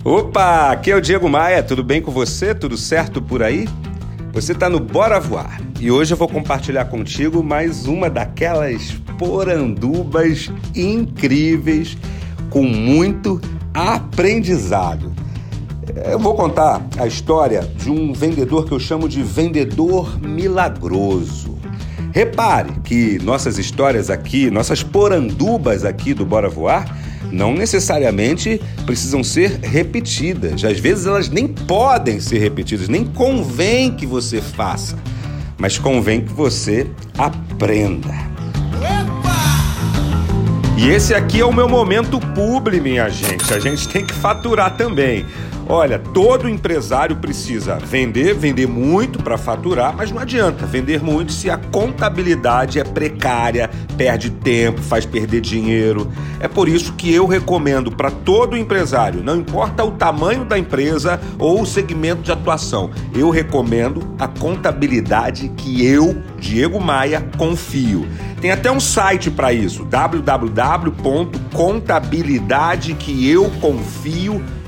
Opa, aqui é o Diego Maia, tudo bem com você? Tudo certo por aí? Você tá no Bora Voar e hoje eu vou compartilhar contigo mais uma daquelas porandubas incríveis com muito aprendizado. Eu vou contar a história de um vendedor que eu chamo de vendedor milagroso. Repare que nossas histórias aqui, nossas porandubas aqui do Bora Voar, não necessariamente precisam ser repetidas. Às vezes elas nem podem ser repetidas, nem convém que você faça, mas convém que você aprenda. E esse aqui é o meu momento publi, minha gente. A gente tem que faturar também. Olha, todo empresário precisa vender muito para faturar, mas não adianta vender muito se a contabilidade é precária, perde tempo, faz perder dinheiro. É por isso que eu recomendo para todo empresário, não importa o tamanho da empresa ou o segmento de atuação, eu recomendo a contabilidade que eu, Diego Maia, confio. Tem até um site para isso, www.contabilidadequeeuconfio.com.br.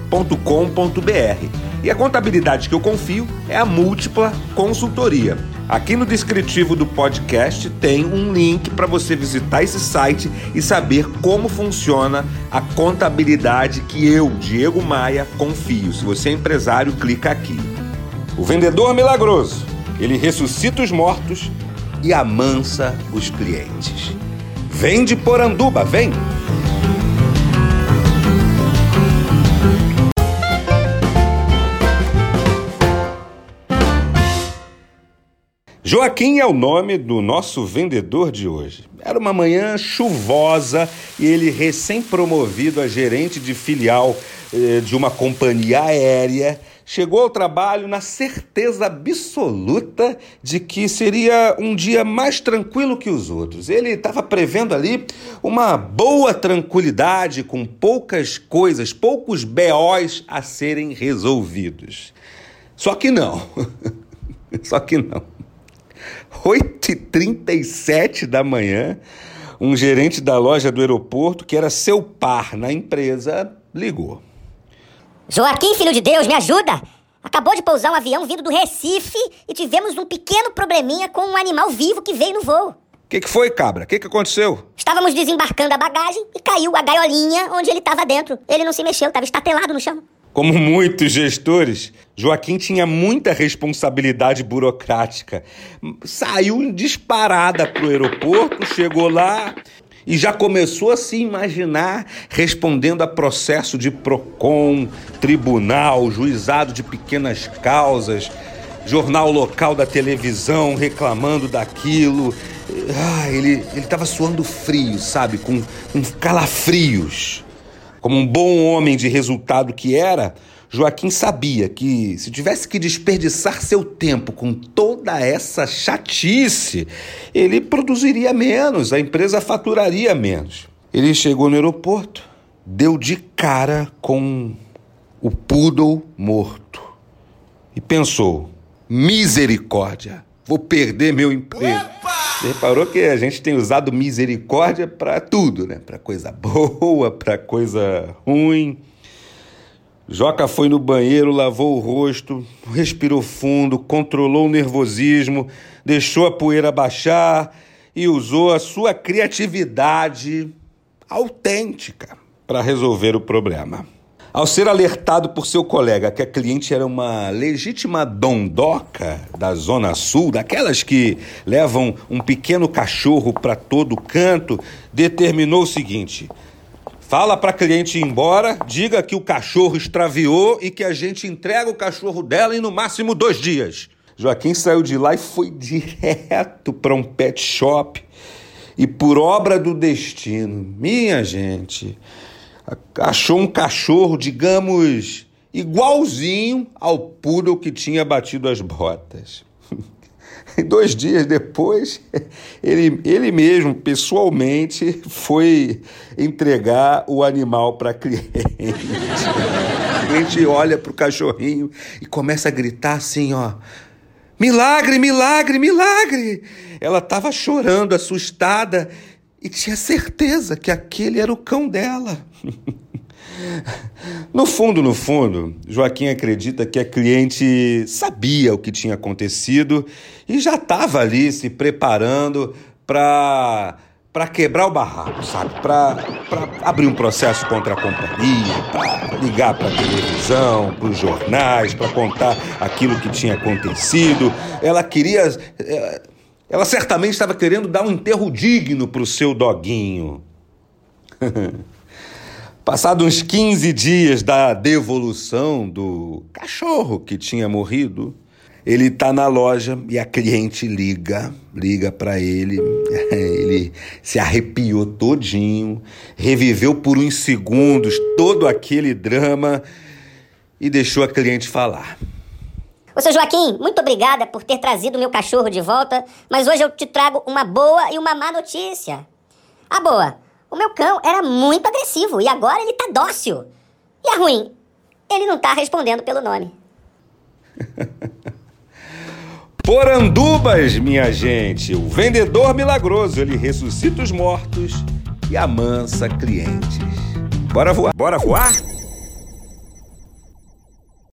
E a contabilidade que eu confio é a Múltipla Consultoria. Aqui no descritivo do podcast tem um link para você visitar esse site e saber como funciona a contabilidade que eu, Diego Maia, confio. Se você é empresário, clica aqui. O vendedor milagroso, ele ressuscita os mortos e amansa os clientes. Vem de Poranduba, vem! Joaquim é o nome do nosso vendedor de hoje. Era uma manhã chuvosa e ele, recém-promovido a gerente de filial de uma companhia aérea, chegou ao trabalho na certeza absoluta de que seria um dia mais tranquilo que os outros. Ele estava prevendo ali uma boa tranquilidade com poucas coisas, poucos BOs a serem resolvidos. Só que não. 8h37 da manhã, um gerente da loja do aeroporto, que era seu par na empresa, ligou. Joaquim, filho de Deus, me ajuda! Acabou de pousar um avião vindo do Recife e tivemos um pequeno probleminha com um animal vivo que veio no voo. O que foi, cabra? O que aconteceu? Estávamos desembarcando a bagagem e caiu a gaiolinha onde ele estava dentro. Ele não se mexeu, estava estatelado no chão. Como muitos gestores, Joaquim tinha muita responsabilidade burocrática. Saiu disparada para o aeroporto, chegou lá e já começou a se imaginar respondendo a processo de PROCON, tribunal, juizado de pequenas causas, jornal local da televisão reclamando daquilo. Ele estava suando frio, sabe, com calafrios. Como um bom homem de resultado que era, Joaquim sabia que se tivesse que desperdiçar seu tempo com toda essa chatice, ele produziria menos, a empresa faturaria menos. Ele chegou no aeroporto, deu de cara com o poodle morto e pensou: misericórdia, vou perder meu emprego. Opa! Você reparou que a gente tem usado misericórdia para tudo, né? Para coisa boa, para coisa ruim. Joca foi no banheiro, lavou o rosto, respirou fundo, controlou o nervosismo, deixou a poeira baixar e usou a sua criatividade autêntica para resolver o problema. Ao ser alertado por seu colega que a cliente era uma legítima dondoca da Zona Sul, daquelas que levam um pequeno cachorro para todo canto, determinou o seguinte: fala para a cliente ir embora, diga que o cachorro extraviou e que a gente entrega o cachorro dela em no máximo 2 dias. Joaquim saiu de lá e foi direto para um pet shop e, por obra do destino, minha gente, achou um cachorro, digamos, igualzinho ao poodle que tinha batido as botas. 2 dias depois, ele mesmo, pessoalmente, foi entregar o animal para a cliente. A cliente olha para o cachorrinho e começa a gritar assim, ó: milagre, milagre, milagre! Ela estava chorando, assustada, e tinha certeza que aquele era o cão dela. No fundo, Joaquim acredita que a cliente sabia o que tinha acontecido e já estava ali se preparando para quebrar o barraco, sabe? Para abrir um processo contra a companhia, para ligar para a televisão, para os jornais, para contar aquilo que tinha acontecido. Ela certamente estava querendo dar um enterro digno para o seu doguinho. Passados uns 15 dias da devolução do cachorro que tinha morrido, ele tá na loja e a cliente liga para ele. Ele se arrepiou todinho, reviveu por uns segundos todo aquele drama e deixou a cliente falar. Ô, seu Joaquim, muito obrigada por ter trazido meu cachorro de volta, mas hoje eu te trago uma boa e uma má notícia. A boa, o meu cão era muito agressivo e agora ele tá dócil. E a ruim, ele não tá respondendo pelo nome. Porandubas, minha gente, o vendedor milagroso, ele ressuscita os mortos e amansa clientes. Bora voar? Bora voar?